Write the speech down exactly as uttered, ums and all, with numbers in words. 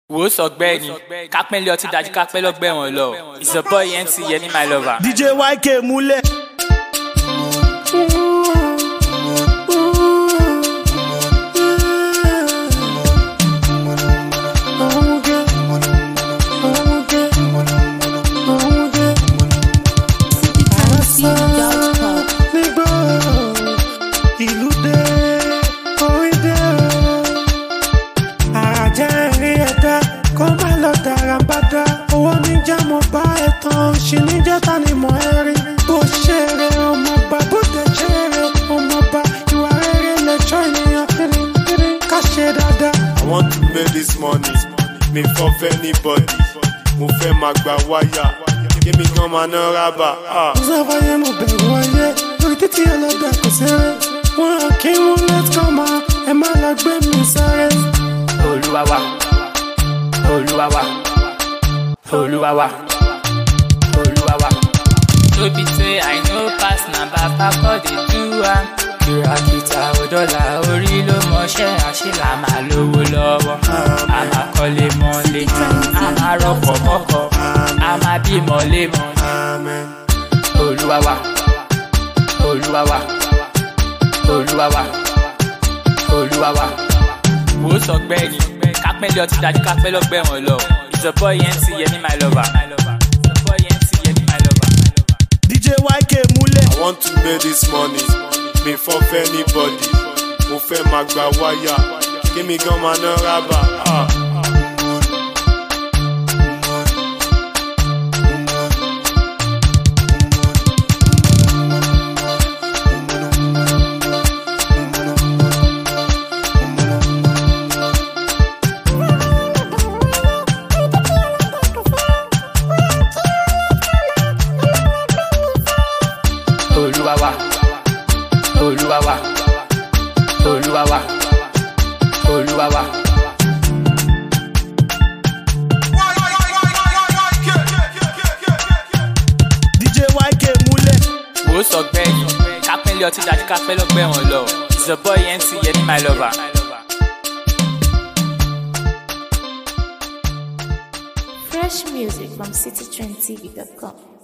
Wò ó sọ̀gbẹ́ni kápẹ́lẹ́ ọtí dájú kápẹ́ lọ́gbẹ́ wọn lọ. It's your boy M C Yemi my lover. D J Y K múlẹ̀. Owó ní jẹ́ mo bá ẹ̀tàn ṣì ní jẹ́ ta ni mo rí. Bó ṣeré ọmọọba bó dẹ̀ ṣeré ọmọọba ìwà rere lẹ́jọ́ ènìyàn kiri kiri ká ṣe dáadáa. I want to make this money, mi fọ́ fẹ́ anybody. Mo fẹ́ máa gba wáyà, kí mi gan máa ná rábà. Mo sáfàyè mo bẹ̀rù ayé, lórí títí ẹlẹ́dàá kò sẹ́rẹ̀. Wọ́n kí wọ́n let's come on, ẹ má lọ gbé mi sáré. Olúwa wa, Olúwa wa. Olúwa wa, Olúwa wa. No be say I no pass na baba God dey do am. Kìràkìtà òdọ́là orí ló mọṣẹ́ àṣìlá máa lówó lọ́wọ́. A máa kọ́lé mọ́lé, a máa rọ́pọ̀ mọ́kọ, a máa bímọ lémọ. Olúwa wa, Olúwa wa, Olúwa wa, Olúwa wa. Wò ó sọ̀gbẹ́ni kápẹ́lẹ́ ọtí dájú kápẹ́ lọ́gbẹ́ wọn lọ. It's your boy M C Yemi my lover. It's your boy M C Yemi my lover. D J Y K múlẹ̀. I want to make this money, mi fọ́ fẹ́ anybody. Mo fẹ́ máa gba wáyà, kí mi gan máa ná rábà. Olúwa wa, Olúwa wa, Olúwa wa, Olúwa wa. D J Y K múlẹ̀. Wò ó sọ̀gbẹ́ni kápẹ́lẹ́ ọtí dájú kápẹ́ lọ́gbẹ́ wọn lọ. It's your boy M C Yemi my lover. Fresh music from city trend T V dot com.